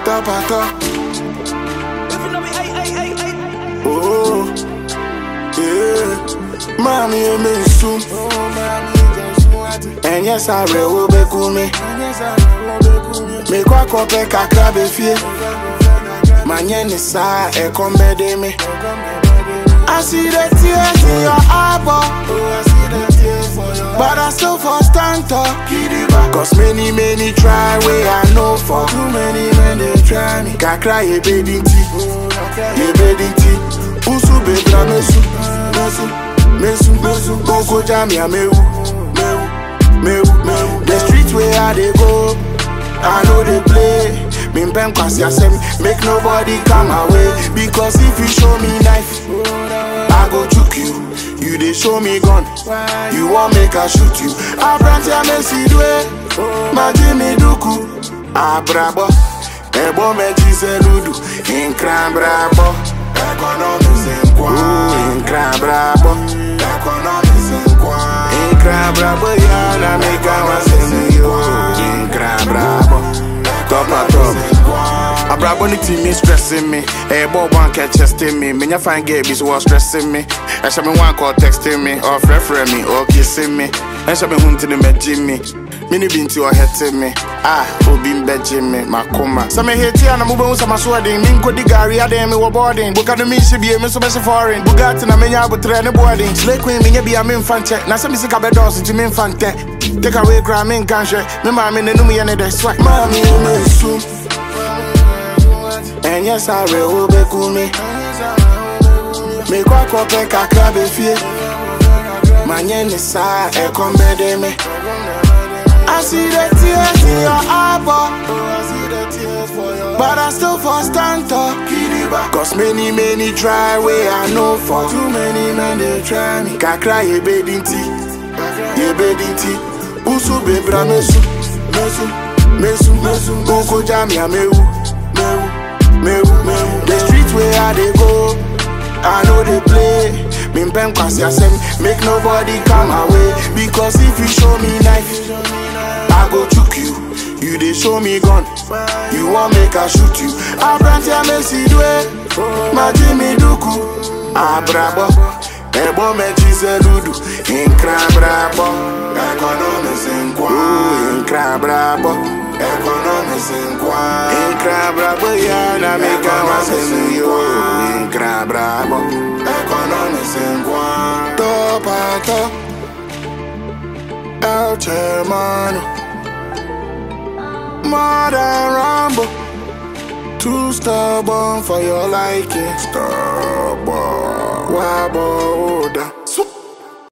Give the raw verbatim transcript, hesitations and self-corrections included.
top a top. Oh, yeah. Mommy, you me soon. And yes, I will be cool me. Me kwa kope kakra be fie. Manye ni sa e kombe de me. I see the tears in your eyeball, but I still for stand up. Cause many, many try where I know for. Too many men they try me. Kakra ye bedin ti, ye bedin ti. Usu bedra mesu, mesu, mesu, mesu. Boko jamia mewu, mewu, mewu, mewu. The streets where I they go, I know they play. Min bem kwasi asem, make nobody come away. Because if you show me knife, I go choke you. You they show me gun, you want make I shoot you. I branch ya mesi dwe, ma Jimmy duku. Abrabo, ebo me jise ludu. Inkran brabo, economics in kwa. Inkran brabo, economics in kwa. Inkran brabo ya na make I was in you. Inkran brabo. Top a top. A brabo ni team is stressing me. A boy one catch chesting me. Me fine gabies was stressing me. I shall be one call texting me or referring me or kissing me. I shall be hunting him at Jimmy. Mini been to your head to me. Ah, who been bed Jimmy, my coma. Some hate here and I'm moving some sweating. Minko di Gary, I dame me were boarding. Book at the me should be a miss of foreign. Bugatti and a mania but train boarding. Slake queen, me be a min fan check. Now some sick of doors into min fan tech. Take away crime in country. Remember, I'm in the new and the sweat. Mommy, you may soon. And yes, I will be cool me. Make what cope kakra be fie. Manye ni sa e kombe de me. I see the tears in your eyeball, but I still for stand up. Cause many, many try where I know for. Too many men they try me. Kakra ye bedin ti, ye bedin ti. Usu bebra mesu, mesu, mesu, mesu. Boko jamia mewu, mewu, mewu, mewu. The streets where I they go, I know they play. Min bem kwasi asem, make nobody come away. Because if you show me knife, I go choke you. You they show me gun, you want make I shoot you. I branch ya mesi dwe, ma Jimmy duku. Abrabo, ebo me jise ludu. Inkran brabo, economics in kwa. Inkran brabo, economics in kwa. Inkran brabo ya na make I was in you. Inkran brabo, economics in kwa. Top a top, El Hermano. More than Rambo, too stubborn for your liking. Stubborn, wobble.